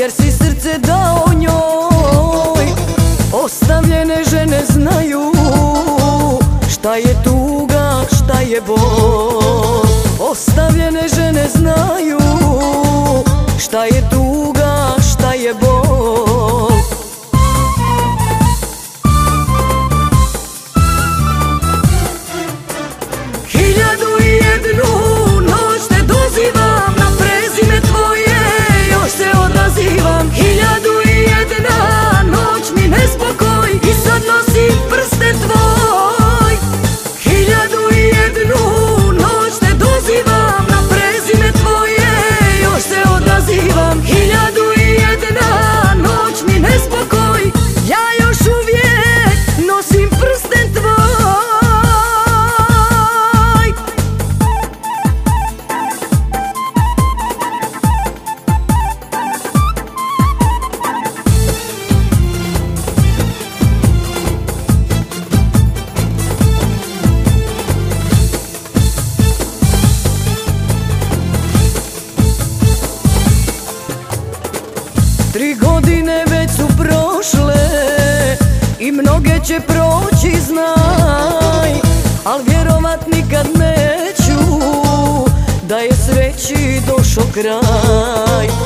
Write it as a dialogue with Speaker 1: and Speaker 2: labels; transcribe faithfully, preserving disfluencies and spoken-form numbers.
Speaker 1: jer si srce dao njoj. Ostavljene žene znaju šta je tuga, šta je bol. Ostavljene žene znaju šta je tuga, šta je bol. Hiljadu i jednu noć te dozivam, na prezime tvoje još se odazivam. Hiljadu i jedna noć mi nespokoj i sad nosim prste tvoj. Hiljadu i jednu noć te dozivam, na prezime tvoje još se odazivam. Hiljadu i jedna noć mi nespokoj, ja još uvijek nosim prsten tvoj. Tri godine već su prošle i mnoge će proći, znaj, al vjerovat nikad neću da je sreći došao kraj.